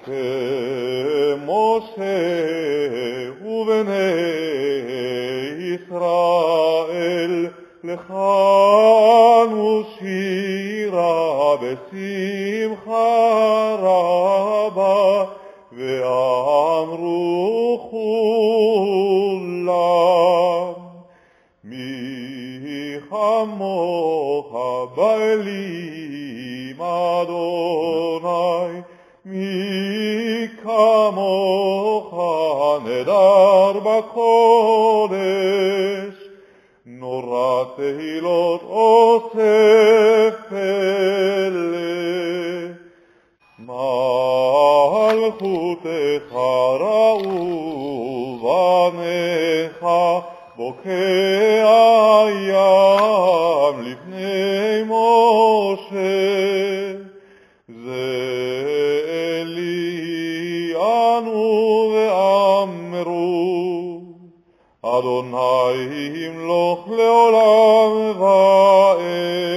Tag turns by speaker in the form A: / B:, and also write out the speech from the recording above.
A: כמשה ובני ישראל, לכנו שירה בשמחה רבה, ואמרו כולם, מי כמוך באלים אדוני, מי כמוך נדר בקודש, נורא תהילות עושה פלא. מלכותך ראו בניך, בוקע ים לפני משה. זה אלי ענו ואמרו, אדוני ימלוך לעולם ועד.